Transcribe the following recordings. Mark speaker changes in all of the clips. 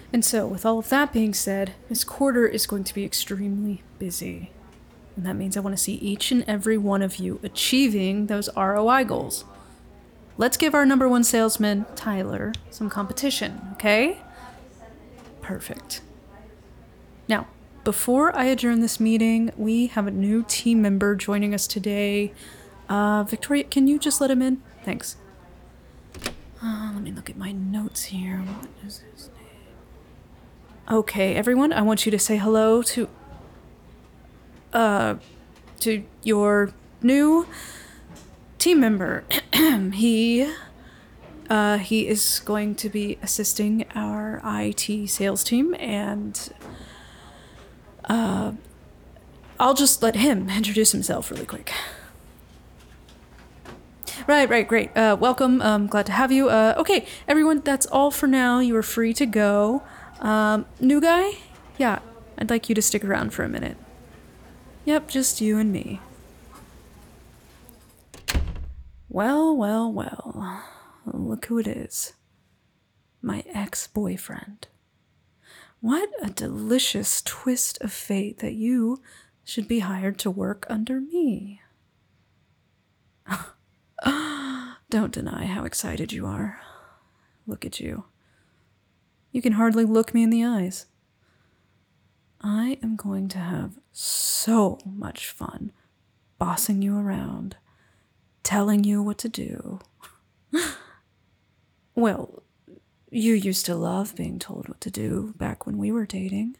Speaker 1: And so, with all of that being said, this quarter is going to be extremely busy. And that means I want to see each and every one of you achieving those ROI goals. Let's give our number one salesman, Tyler, some competition, okay? Perfect. Now, before I adjourn this meeting, we have a new team member joining us today. Victoria, can you just let him in? Thanks. Let me look at my notes here. What is his name? Okay, everyone, I want you to say hello to your new team member. he is going to be assisting our IT sales team, and I'll just let him introduce himself really quick. Right, great. Welcome. Glad to have you. Okay, everyone, that's all for now. You are free to go. New guy? Yeah, I'd like you to stick around for a minute. Yep, just you and me. Well. Look who it is. My ex-boyfriend. What a delicious twist of fate that you should be hired to work under me. Don't deny how excited you are. Look at you. You can hardly look me in the eyes. I am going to have so much fun bossing you around, telling you what to do. Well, you used to love being told what to do back when we were dating.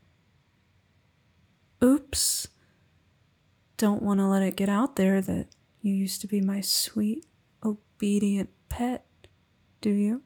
Speaker 1: Oops. Don't want to let it get out there that you used to be my sweet, obedient pet, do you?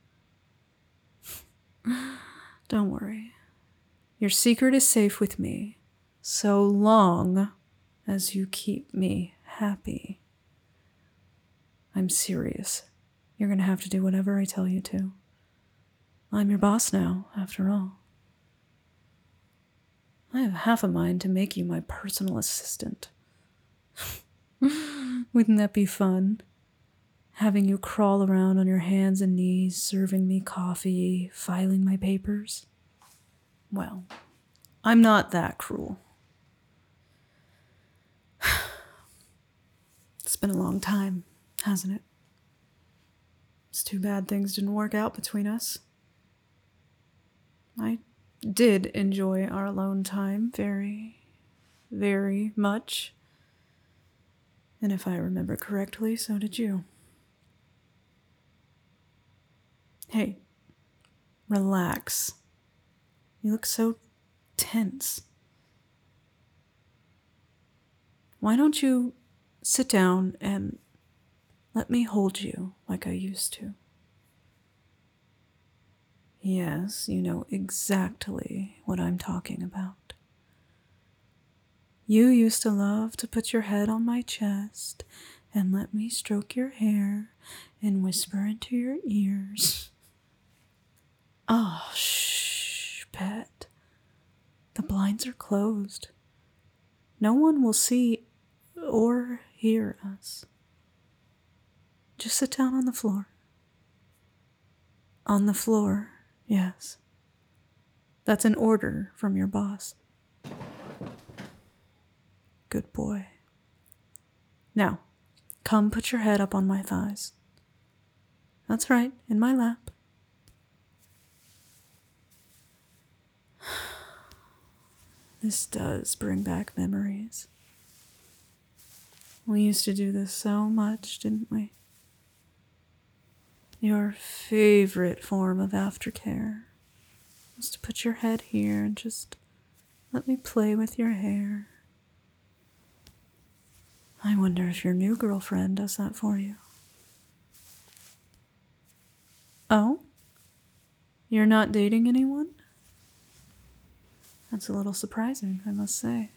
Speaker 1: Don't worry. Your secret is safe with me, so long as you keep me happy. I'm serious. You're going to have to do whatever I tell you to. I'm your boss now, after all. I have half a mind to make you my personal assistant. Wouldn't that be fun? Having you crawl around on your hands and knees, serving me coffee, filing my papers? Well, I'm not that cruel. It's been a long time, hasn't it? It's too bad things didn't work out between us. I did enjoy our alone time very, very much. And if I remember correctly, so did you. Hey, relax. You look so tense. Why don't you sit down and let me hold you like I used to? Yes, you know exactly what I'm talking about. You used to love to put your head on my chest and let me stroke your hair and whisper into your ears. Oh, shh, pet. The blinds are closed. No one will see or hear us. Just sit down on the floor. On the floor, yes. That's an order from your boss. Good boy. Now, come put your head up on my thighs. That's right, in my lap. This does bring back memories. We used to do this so much, didn't we? Your favorite form of aftercare was to put your head here and just let me play with your hair. I wonder if your new girlfriend does that for you. Oh? You're not dating anyone? That's a little surprising, I must say.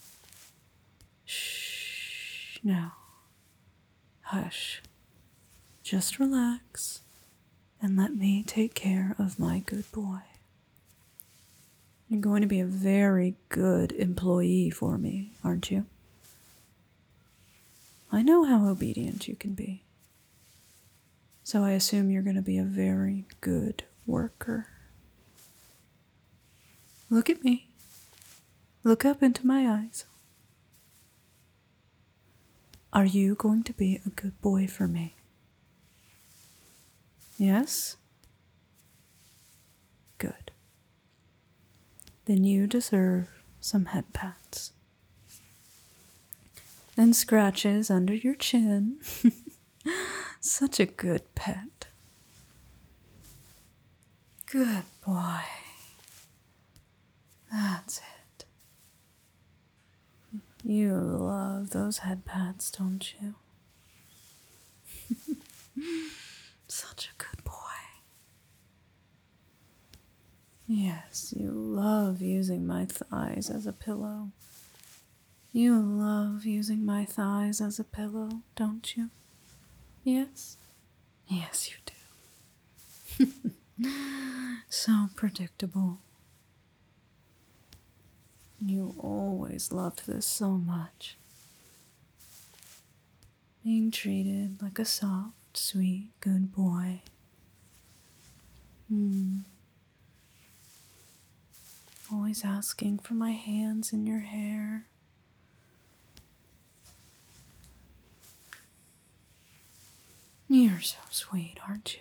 Speaker 1: Shh, now. Hush. Just relax and let me take care of my good boy. You're going to be a very good employee for me, aren't you? I know how obedient you can be. So I assume you're going to be a very good worker. Look at me. Look up into my eyes. Are you going to be a good boy for me? Yes? Good. Then you deserve some head pats. And scratches under your chin. Such a good pet. Good boy. That's it. You love those head pats, don't you? Such a good boy. Yes, you love using my thighs as a pillow. You love using my thighs as a pillow, don't you? Yes? Yes, you do. So predictable. You always loved this so much. Being treated like a soft, sweet, good boy. Always asking for my hands in your hair. You're so sweet, aren't you?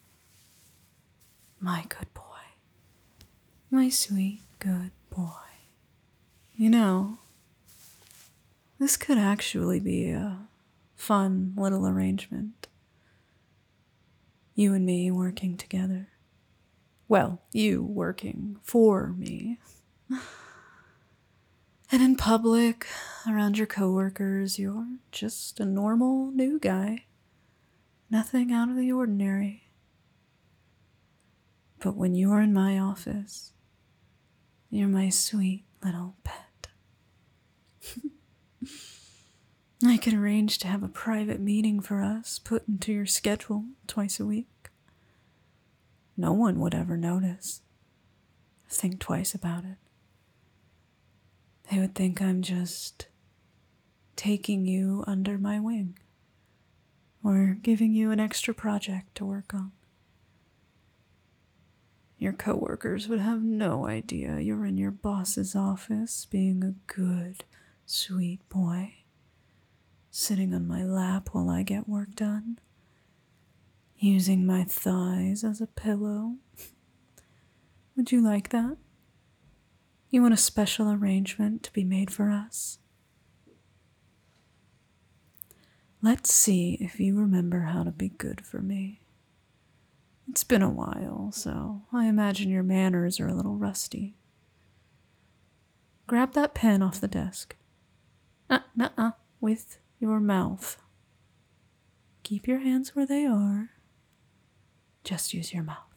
Speaker 1: My good boy. My sweet, good boy. You know, this could actually be a fun little arrangement. You and me working together. Well, you working for me. And in public, around your coworkers, you're just a normal new guy. Nothing out of the ordinary. But when you're in my office, you're my sweet little pet. I could arrange to have a private meeting for us put into your schedule twice a week. No one would ever notice. Think twice about it. They would think I'm just taking you under my wing or giving you an extra project to work on. Your coworkers would have no idea you're in your boss's office being a good, sweet boy, sitting on my lap while I get work done, using my thighs as a pillow. Would you like that? You want a special arrangement to be made for us? Let's see if you remember how to be good for me. It's been a while, so I imagine your manners are a little rusty. Grab that pen off the desk. Nuh-uh, with your mouth. Keep your hands where they are. Just use your mouth.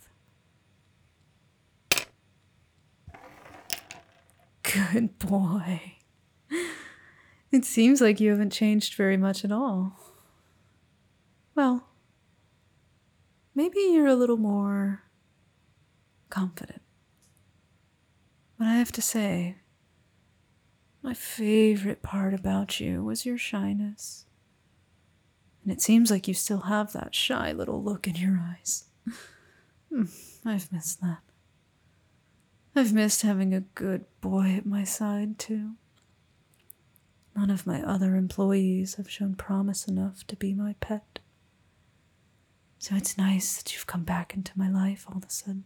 Speaker 1: Good boy. It seems like you haven't changed very much at all. Well, maybe you're a little more confident. But I have to say, my favorite part about you was your shyness. And it seems like you still have that shy little look in your eyes. I've missed that. I've missed having a good boy at my side, too. None of my other employees have shown promise enough to be my pet. So it's nice that you've come back into my life all of a sudden.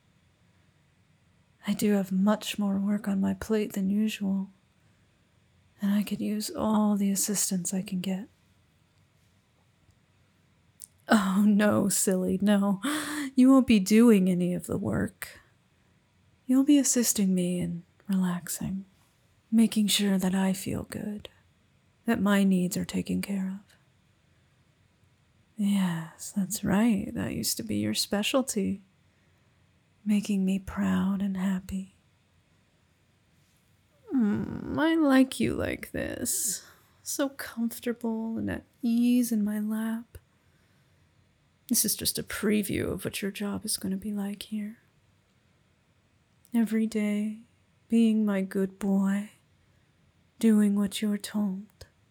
Speaker 1: I do have much more work on my plate than usual, and I could use all the assistance I can get. Oh, no, silly, no. You won't be doing any of the work. You'll be assisting me in relaxing, making sure that I feel good, that my needs are taken care of. Yes, that's right. That used to be your specialty, making me proud and happy. I like you like this, so comfortable and at ease in my lap. This is just a preview of what your job is going to be like here. Every day, being my good boy, doing what you're told.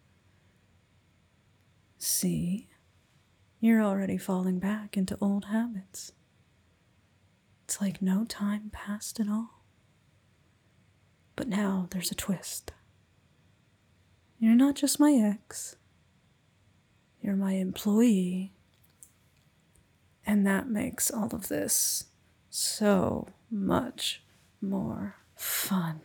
Speaker 1: See, you're already falling back into old habits. It's like no time passed at all. But now there's a twist. You're not just my ex. You're my employee. And that makes all of this so much more fun.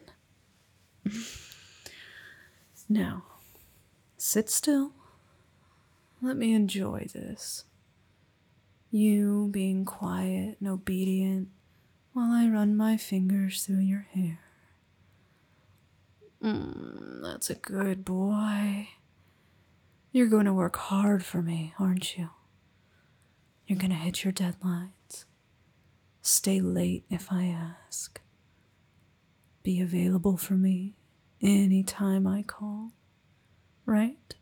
Speaker 1: Now, sit still. Let me enjoy this. You being quiet and obedient while I run my fingers through your hair. That's a good boy. You're going to work hard for me, aren't you? You're going to hit your deadlines. Stay late if I ask. Be available for me anytime I call. Right?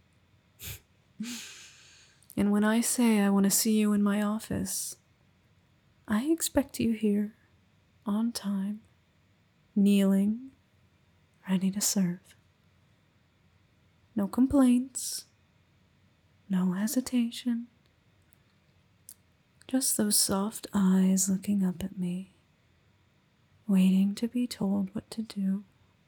Speaker 1: And when I say I want to see you in my office, I expect you here, on time, kneeling, ready to serve. No complaints, no hesitation, just those soft eyes looking up at me, waiting to be told what to do.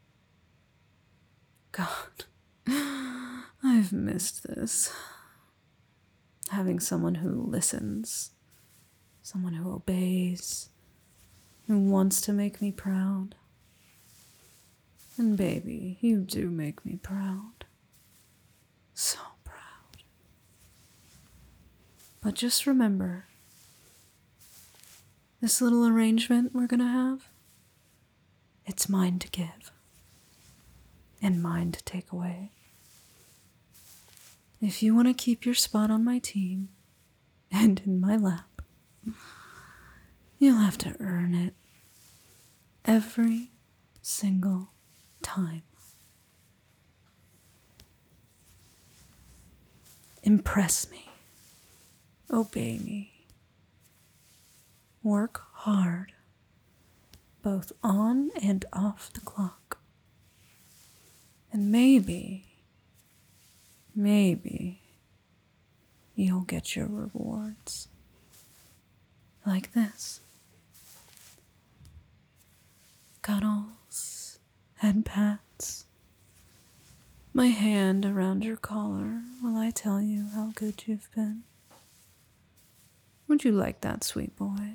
Speaker 1: God, I've missed this. Having someone who listens, someone who obeys, who wants to make me proud. And baby, you do make me proud. So proud. But just remember, this little arrangement we're gonna have, it's mine to give. And mine to take away. If you want to keep your spot on my team and in my lap, you'll have to earn it every single time. Impress me. Obey me. Work hard, both on and off the clock. And maybe you'll get your rewards. Like this. Cuddles, head pats, my hand around your collar while I tell you how good you've been. Would you like that, sweet boy?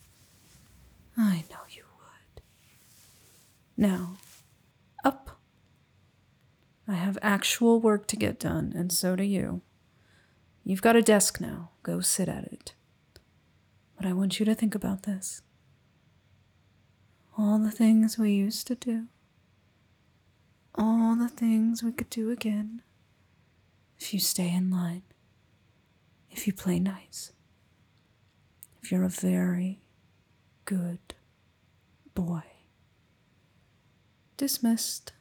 Speaker 1: I know you would. Now, up. I have actual work to get done, and so do you. You've got a desk now. Go sit at it. But I want you to think about this. All the things we used to do. All the things we could do again. If you stay in line. If you play nice. If you're a very good boy. Dismissed.